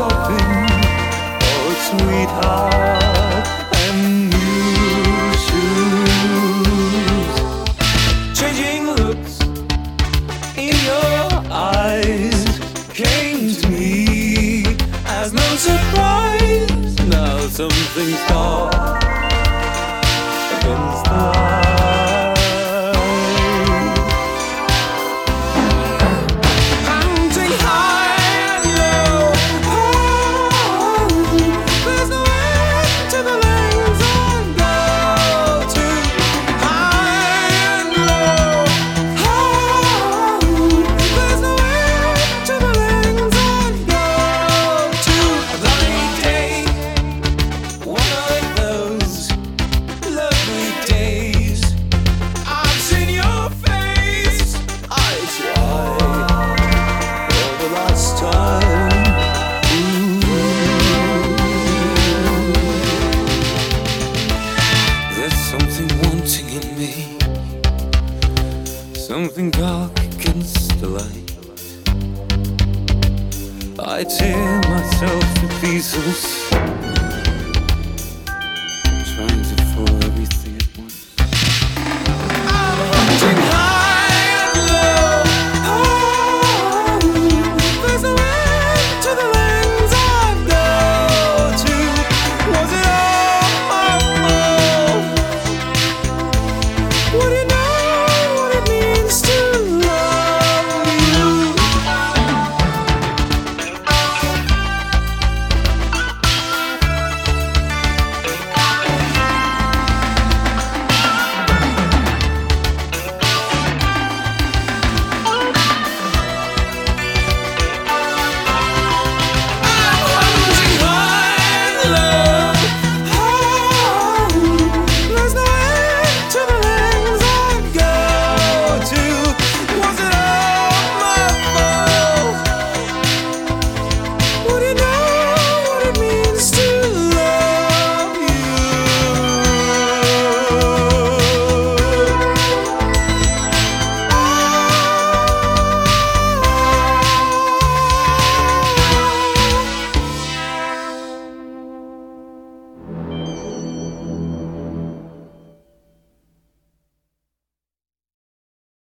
hoping for a sweetheart and new shoes. Changing looks in your eyes came to me as no surprise. Now something's dark against the light. Hunting high and low, oh, there's no end to the lanes I go to. High and low, oh, there's no end to the lanes I go to. A lovely day, one of those lovely days. I've seen your face eye to eye for the last time. There's something wanting in me, something dark against the light. I tear myself to pieces